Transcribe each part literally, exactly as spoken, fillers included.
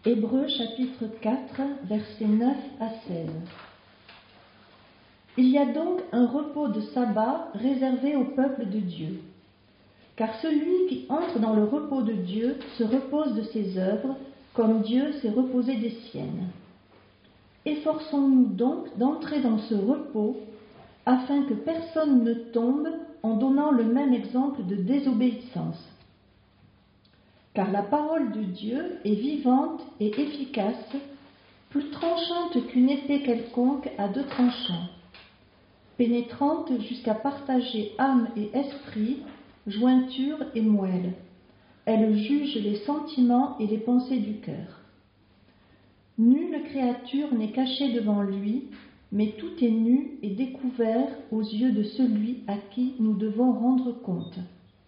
Hébreux chapitre quatre, versets neuf à seize. Il y a donc un repos de sabbat réservé au peuple de Dieu. Car celui qui entre dans le repos de Dieu se repose de ses œuvres, comme Dieu s'est reposé des siennes. Efforçons-nous donc d'entrer dans ce repos, afin que personne ne tombe en donnant le même exemple de désobéissance. Car la parole de Dieu est vivante et efficace, plus tranchante qu'une épée quelconque à deux tranchants, pénétrante jusqu'à partager âme et esprit, jointure et moelle. Elle juge les sentiments et les pensées du cœur. Nulle créature n'est cachée devant lui, mais tout est nu et découvert aux yeux de celui à qui nous devons rendre compte.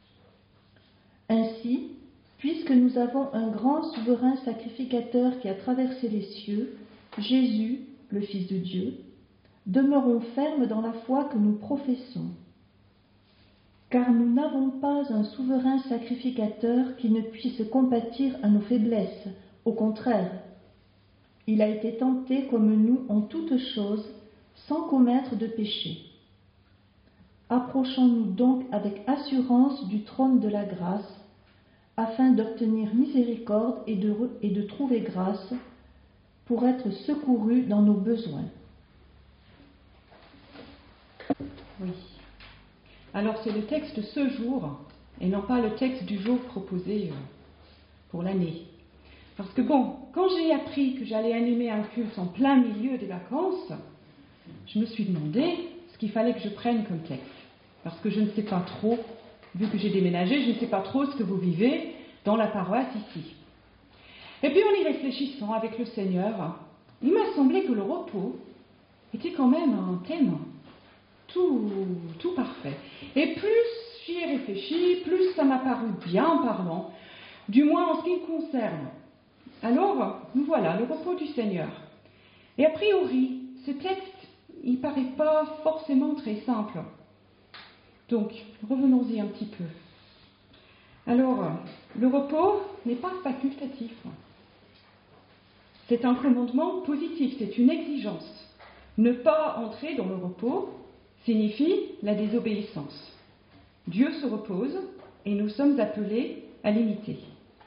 Ainsi, puisque nous avons un grand souverain sacrificateur qui a traversé les cieux, Jésus, le Fils de Dieu, demeurons fermes dans la foi que nous professons. Car nous n'avons pas un souverain sacrificateur qui ne puisse compatir à nos faiblesses. Au contraire, il a été tenté comme nous en toutes choses, sans commettre de péché. Approchons-nous donc avec assurance du trône de la grâce, afin d'obtenir miséricorde et de, et de trouver grâce pour être secourus dans nos besoins. Oui. Alors c'est le texte de ce jour, et non pas le texte du jour proposé pour l'année. Parce que bon, quand j'ai appris que j'allais animer un culte en plein milieu des vacances, je me suis demandé ce qu'il fallait que je prenne comme texte. Parce que je ne sais pas trop, vu que j'ai déménagé, je ne sais pas trop ce que vous vivez dans la paroisse ici. Et puis en y réfléchissant avec le Seigneur, il m'a semblé que le repos était quand même un thème tout, tout parfait. Et plus j'y ai réfléchi, plus ça m'a paru bien parlant, du moins en ce qui me concerne. Alors, nous voilà, le repos du Seigneur. Et a priori, ce texte, il ne paraît pas forcément très simple. Donc, revenons-y un petit peu. Alors, le repos n'est pas facultatif. C'est un commandement positif, c'est une exigence. Ne pas entrer dans le repos signifie la désobéissance. Dieu se repose et nous sommes appelés à l'imiter.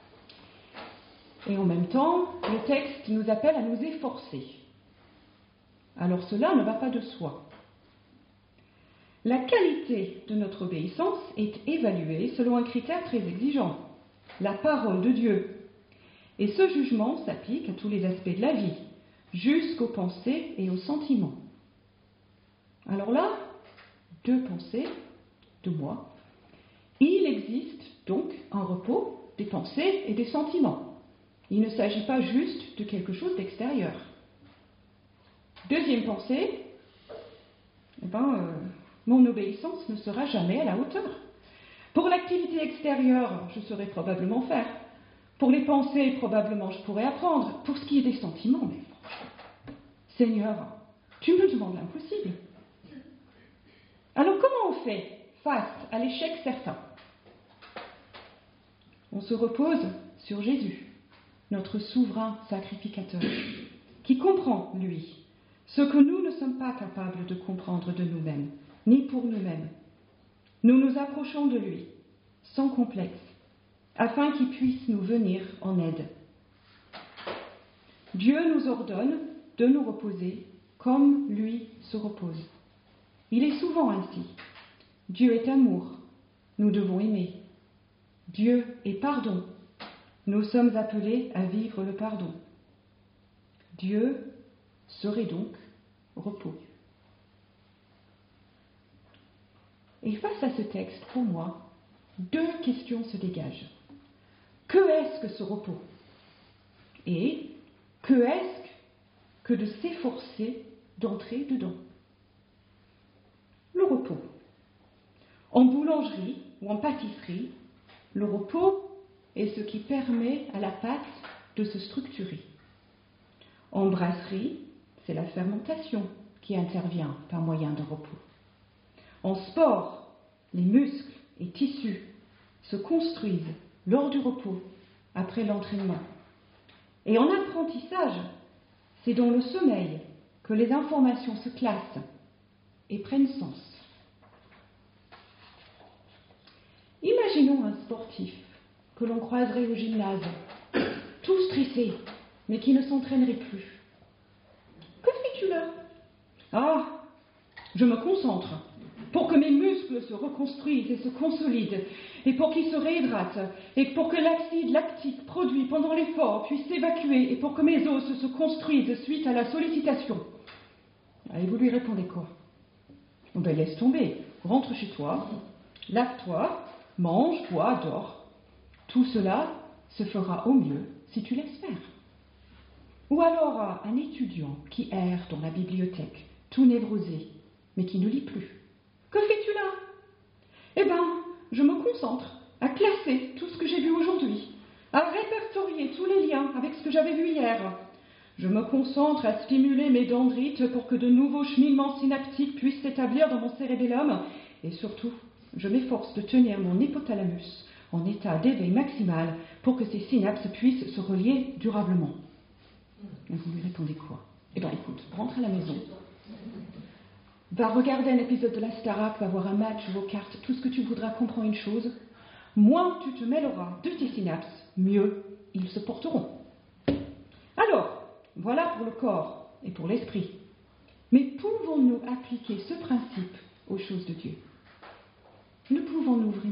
Et en même temps, le texte nous appelle à nous efforcer. Alors cela ne va pas de soi. La qualité de notre obéissance est évaluée selon un critère très exigeant, la parole de Dieu. Et ce jugement s'applique à tous les aspects de la vie, jusqu'aux pensées et aux sentiments. Alors là, deux pensées, de moi. Il existe donc un repos des pensées et des sentiments. Il ne s'agit pas juste de quelque chose d'extérieur. Deuxième pensée, eh ben, euh, mon obéissance ne sera jamais à la hauteur. Pour l'activité extérieure, je saurais probablement faire. Pour les pensées, probablement, je pourrais apprendre. Pour ce qui est des sentiments, mais franchement, Seigneur, tu me demandes l'impossible. Alors comment on fait face à l'échec certain? On se repose sur Jésus, notre souverain sacrificateur, qui comprend, lui, ce que nous ne sommes pas capables de comprendre de nous-mêmes, ni pour nous-mêmes. Nous nous approchons de lui, sans complexe, afin qu'il puisse nous venir en aide. Dieu nous ordonne de nous reposer comme lui se repose. Il est souvent ainsi. Dieu est amour, nous devons aimer. Dieu est pardon, nous sommes appelés à vivre le pardon. Dieu serait donc repos. Et face à ce texte, pour moi, deux questions se dégagent. Que est-ce que ce repos? Et que est-ce que de s'efforcer d'entrer dedans? Le repos. En boulangerie ou en pâtisserie, le repos est ce qui permet à la pâte de se structurer. En brasserie, c'est la fermentation qui intervient par moyen de repos. En sport, les muscles et tissus se construisent lors du repos, après l'entraînement. Et en apprentissage, c'est dans le sommeil que les informations se classent et prennent sens. Imaginons un sportif que l'on croiserait au gymnase, tout stressé, mais qui ne s'entraînerait plus. Que fais-tu là ? Ah, je me concentre pour que mes muscles se reconstruisent et se consolident, et pour qu'ils se réhydratent, et pour que l'acide lactique produit pendant l'effort puisse s'évacuer, et pour que mes os se construisent suite à la sollicitation. Et vous lui répondez quoi ? Oh ben laisse tomber, rentre chez toi, lave-toi, mange, bois, dors. Tout cela se fera au mieux si tu laisses faire. Ou alors un étudiant qui erre dans la bibliothèque, tout névrosé, mais qui ne lit plus. Que fais-tu là ? Eh bien, je me concentre à classer tout ce que j'ai vu aujourd'hui, à répertorier tous les liens avec ce que j'avais vu hier. Je me concentre à stimuler mes dendrites pour que de nouveaux cheminements synaptiques puissent s'établir dans mon cérébellum. Et surtout, je m'efforce de tenir mon hypothalamus en état d'éveil maximal pour que ces synapses puissent se relier durablement. Et vous lui répondez quoi ? Eh bien, écoute, rentre à la maison. Va regarder un épisode de la Starac, va voir un match, joue aux cartes, tout ce que tu voudras, comprends une chose. Moins tu te mêleras de tes synapses, mieux ils se porteront. Alors, voilà pour le corps et pour l'esprit. Mais pouvons-nous appliquer ce principe aux choses de Dieu ? Le pouvons-nous vraiment ?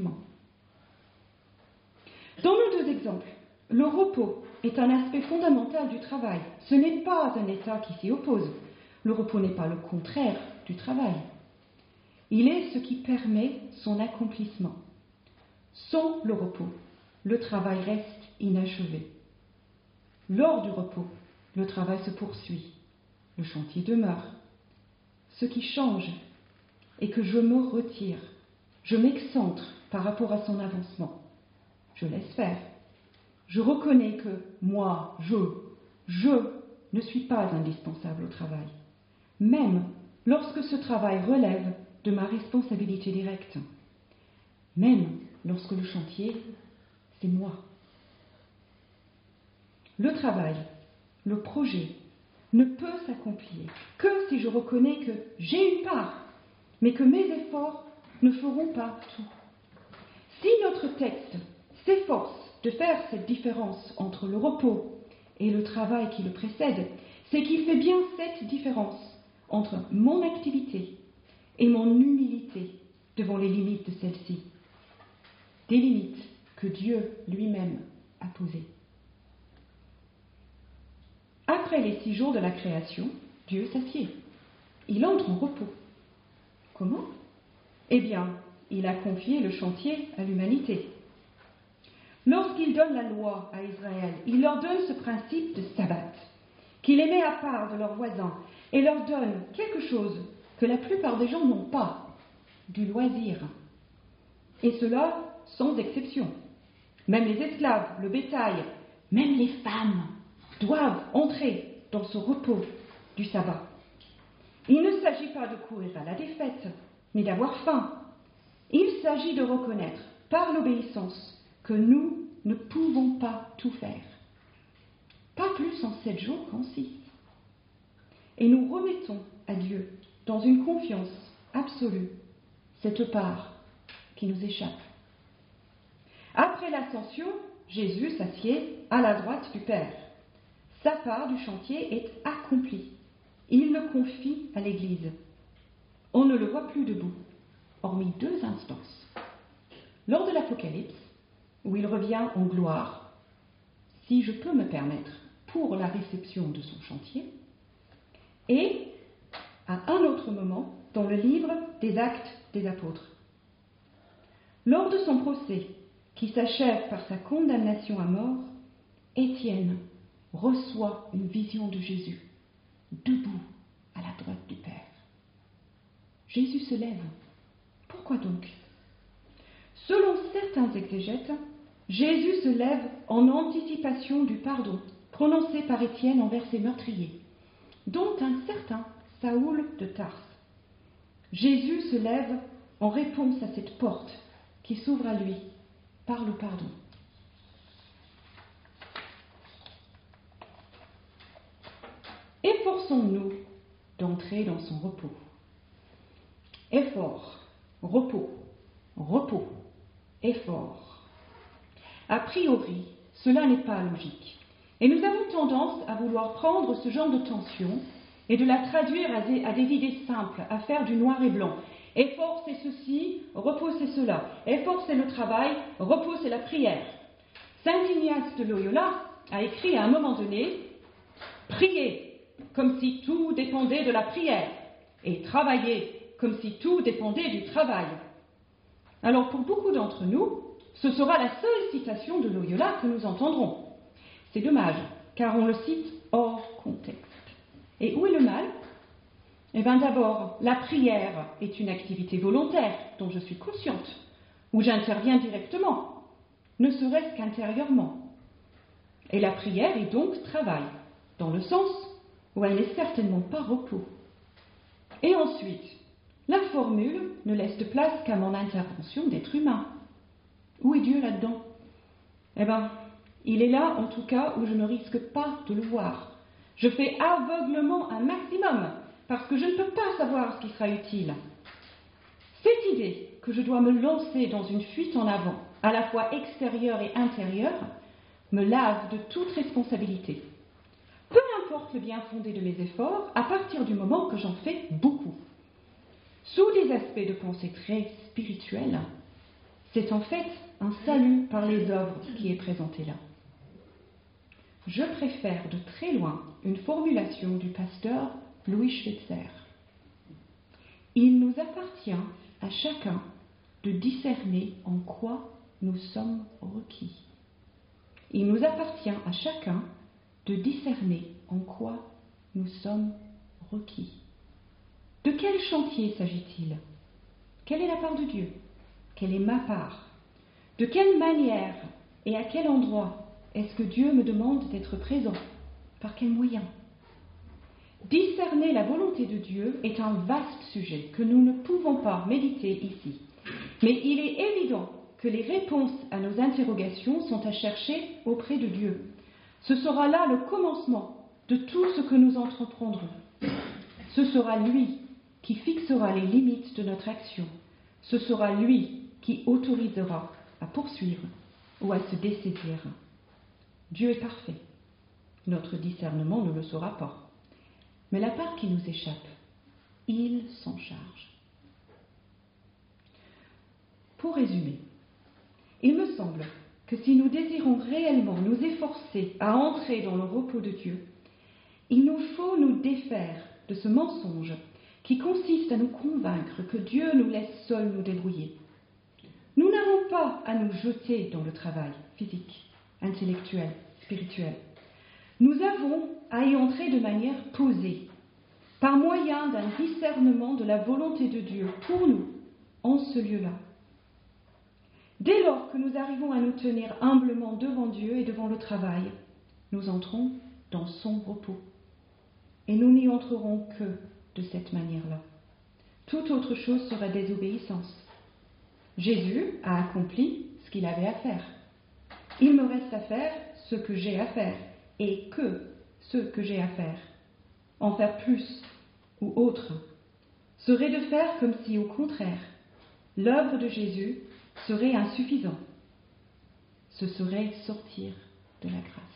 Dans nos deux exemples, le repos est un aspect fondamental du travail. Ce n'est pas un état qui s'y oppose. Le repos n'est pas le contraire du travail. Il est ce qui permet son accomplissement. Sans le repos, le travail reste inachevé. Lors du repos, le travail se poursuit, le chantier demeure. Ce qui change est que je me retire, je m'excentre par rapport à son avancement. Je laisse faire. Je reconnais que moi, je, je ne suis pas indispensable au travail, même lorsque ce travail relève de ma responsabilité directe, même lorsque le chantier, c'est moi. Le travail, le projet, ne peut s'accomplir que si je reconnais que j'ai une part, mais que mes efforts ne feront pas tout. Si notre texte s'efforce de faire cette différence entre le repos et le travail qui le précède, c'est qu'il fait bien cette différence entre mon activité et mon humilité devant les limites de celle-ci, des limites que Dieu lui-même a posées. Après les six jours de la création, Dieu s'assied. Il entre en repos. Comment ? Eh bien, il a confié le chantier à l'humanité. Lorsqu'il donne la loi à Israël, il leur donne ce principe de sabbat, qu'il les met à part de leurs voisins et leur donne quelque chose que la plupart des gens n'ont pas, du loisir. Et cela sans exception. Même les esclaves, le bétail, même les femmes doivent entrer dans ce repos du sabbat. Il ne s'agit pas de courir à la défaite, ni d'avoir faim. Il s'agit de reconnaître, par l'obéissance, que nous ne pouvons pas tout faire. Pas plus en sept jours qu'en six. Et nous remettons à Dieu, dans une confiance absolue, cette part qui nous échappe. Après l'ascension, Jésus s'assied à la droite du Père. Sa part du chantier est accomplie. Il le confie à l'Église. On ne le voit plus debout, hormis deux instances. Lors de l'Apocalypse, où il revient en gloire, si je peux me permettre, pour la réception de son chantier, et à un autre moment, dans le livre des Actes des Apôtres. Lors de son procès, qui s'achève par sa condamnation à mort, Étienne reçoit une vision de Jésus, debout à la droite du Père. Jésus se lève. Pourquoi donc ? Selon certains exégètes, Jésus se lève en anticipation du pardon prononcé par Étienne envers ses meurtriers, dont un certain Saoul de Tarse. Jésus se lève en réponse à cette porte qui s'ouvre à lui par le pardon. efforçons-nous d'entrer dans son repos. Effort, repos, repos, effort. A priori, cela n'est pas logique. Et nous avons tendance à vouloir prendre ce genre de tension et de la traduire à des, à des idées simples, à faire du noir et blanc. Effort, c'est ceci, repos, c'est cela. Effort, c'est le travail, repos, c'est la prière. Saint Ignace de Loyola a écrit à un moment donné « Priez comme si tout dépendait de la prière et travaillez comme si tout dépendait du travail. » Alors pour beaucoup d'entre nous, ce sera la seule citation de Loyola que nous entendrons. C'est dommage, car on le cite hors contexte. Et où est le mal ? Eh bien d'abord, la prière est une activité volontaire dont je suis consciente, où j'interviens directement, ne serait-ce qu'intérieurement. Et la prière est donc travail, dans le sens où elle n'est certainement pas repos. Et ensuite, la formule ne laisse de place qu'à mon intervention d'être humain. Où est Dieu là-dedans ? Eh bien, il est là en tout cas où je ne risque pas de le voir. Je fais aveuglement un maximum, parce que je ne peux pas savoir ce qui sera utile. Cette idée que je dois me lancer dans une fuite en avant, à la fois extérieure et intérieure, me lave de toute responsabilité. Peu importe le bien fondé de mes efforts, à partir du moment que j'en fais beaucoup. Sous des aspects de pensée très spirituels, c'est en fait un salut par les œuvres qui est présenté là. Je préfère de très loin une formulation du pasteur Louis Schweitzer. Il nous appartient à chacun de discerner en quoi nous sommes requis. Il nous appartient à chacun de discerner en quoi nous sommes requis. De quel chantier s'agit-il ? Quelle est la part de Dieu ? Quelle est ma part ? De quelle manière et à quel endroit est-ce que Dieu me demande d'être présent ? Par quels moyens ? Discerner la volonté de Dieu est un vaste sujet que nous ne pouvons pas méditer ici. Mais il est évident que les réponses à nos interrogations sont à chercher auprès de Dieu. Ce sera là le commencement de tout ce que nous entreprendrons. Ce sera lui qui fixera les limites de notre action. Ce sera lui qui autorisera à poursuivre ou à se dessaisir. Dieu est parfait. Notre discernement ne le sera pas. Mais la part qui nous échappe, il s'en charge. Pour résumer, il me semble que si nous désirons réellement nous efforcer à entrer dans le repos de Dieu, il nous faut nous défaire de ce mensonge qui consiste à nous convaincre que Dieu nous laisse seuls nous débrouiller. Nous n'avons pas à nous jeter dans le travail physique, intellectuel, spirituel. Nous avons à y entrer de manière posée, par moyen d'un discernement de la volonté de Dieu pour nous, en ce lieu-là. Dès lors que nous arrivons à nous tenir humblement devant Dieu et devant le travail, nous entrons dans son repos. Et nous n'y entrerons que de cette manière-là. Toute autre chose serait désobéissance. Jésus a accompli ce qu'il avait à faire. Il me reste à faire ce que j'ai à faire, et que ce que j'ai à faire. En faire plus ou autre serait de faire comme si, au contraire, l'œuvre de Jésus serait insuffisante. Ce serait sortir de la grâce.